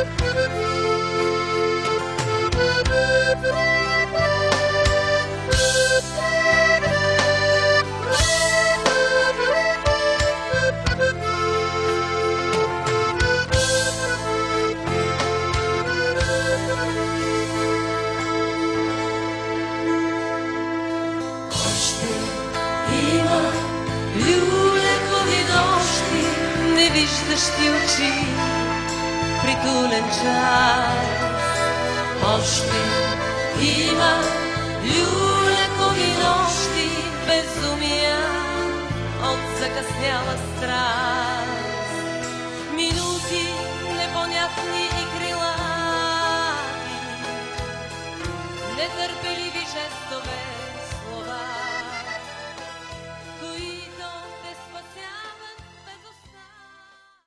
Невиждащи очи, притулен час. Още има люлекови нощи, безумия от закъсняла страст. Минути непонятни и крилати, нетърпеливи жестове, слова.